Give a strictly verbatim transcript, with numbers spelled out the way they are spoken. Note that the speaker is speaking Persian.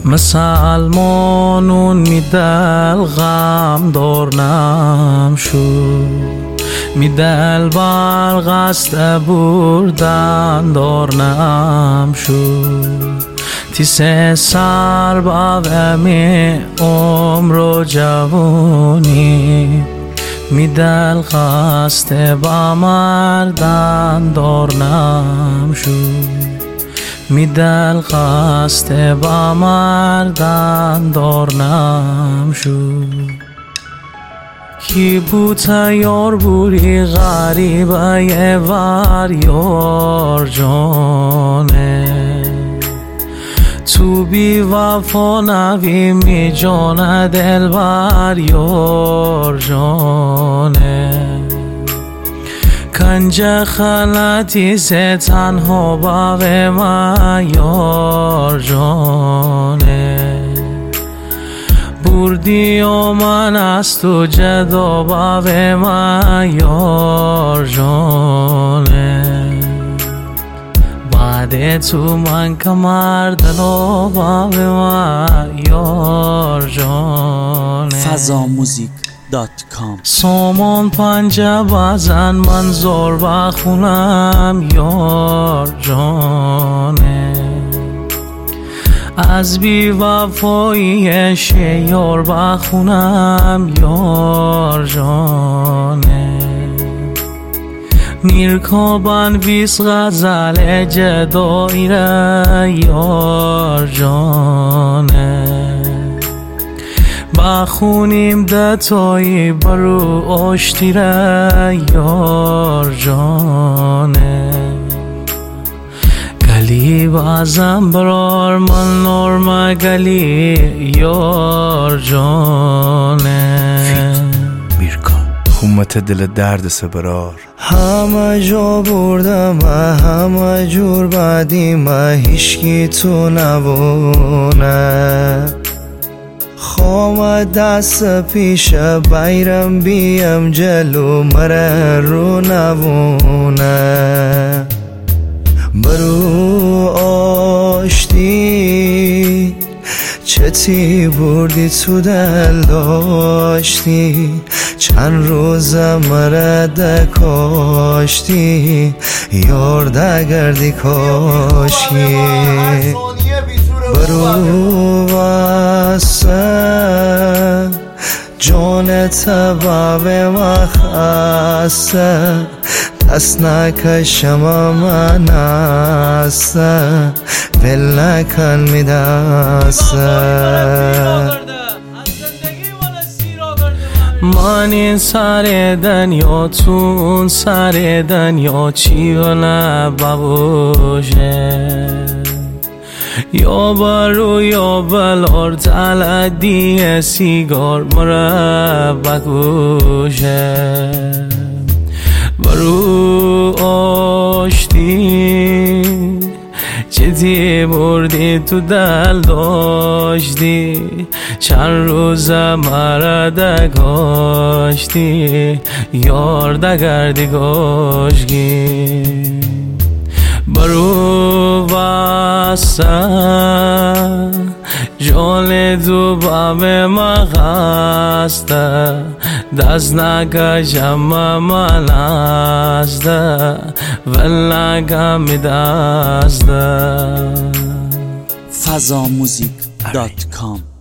مسلمانون میدل غم دارنم شد، میدل بر قصد بردن دارنم شد. تیس سر باومی عمر و جوانی، میدل قصد با مردن دارنم شد. میدل قصد با مردن دارنم شد. کی بود تیار بودی غریبه یه ور یار جانه، تو بی وفا نوی می جانه دل بر یار جانه. کنج خلطی سے تنها باغ من یار جانه، بردی و من از تو جدا باغ من یار جانه. بعد تو من کمر دلو باغ من یار جانه. فضا موزیک دات کام. سامان پنجه بزن من زار بخونم یار جانه، از بی وفایی یار بخونم یار جانه. میرکابن ویس غزل جدایی را یار جانه، بخونیم دتایی برو آشتی را یار جانه. گلی بازم برار من نرمه گلی یار جانه. میرکا خومت دل درد سبرار. همه جا بردم همه جور بعدی ما هیشکی تو نبونه. خوام دست پیش بیرم بیم جلو مره رو نبونه. برو آشتی چتی بردی تو دل داشتی، چند روز مره دکاشتی یار دگردی کاشی. برو واسه جان تباب مخصه، دست نکشم من استه ول نکن می دسته. من این سر دنیا تو اون سر دنیا چی و نباشه، یا برو یا بلار تلدی سیگار مربع گوشه. برو آشتی چتی بردی تو دل داشتی، چند روز مرده کاشتی یار دگردی گاشگی. برو واسه جان دو باب مخسته، دست نکشم من استه ول نکن می دسته. فضا موزیک دات کام.